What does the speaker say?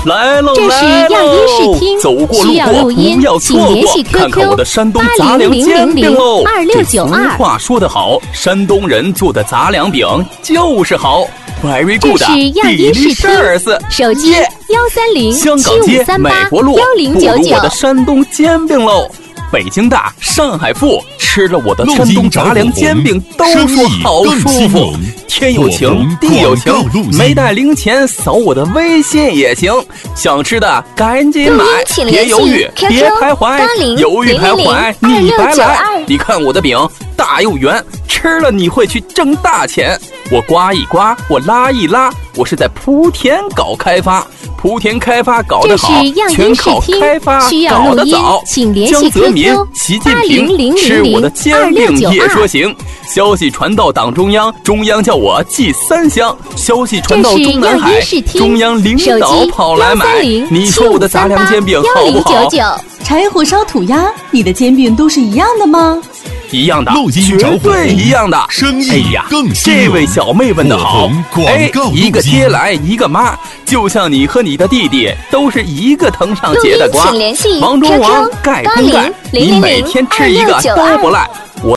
来喽这是亚音视听， 走过路需要过录音不要请错过， 联系看看我 QQ 的山东杂粮煎饼喽。这俗 8692。 话说得好，山东人做的杂粮饼就是好。Very 这 good， 是亚音视听，手机香港街美国路，不如我的 13075381099。 山东煎饼喽。北京大，上海富，吃了我的山东杂粮煎饼都说好舒服。天有情，地有情，没带零钱扫我的微信也行。想吃的赶紧买，别犹豫，别徘徊，犹豫徘徊你白来。你看我的饼大又圆，吃了你会去挣大钱。我刮一刮，我拉一拉，我是在莆田搞开发。莆田开发搞得好，全靠开发搞得早。江泽民、习近平吃我的煎饼也说行。消息传到党中央，中央叫我寄3箱。消息传到中南海，中央领导跑来买。你说我的杂粮煎饼好不好？ 柴火烧土鸭，你的煎饼都是一样的吗？ 一样的，绝对一样的。哎呀，这位小妹问得好，哎，一个爹来一个妈，就像你和你的弟弟都是一个藤上结的瓜。王中王盖中盖，你每天吃一个都不赖。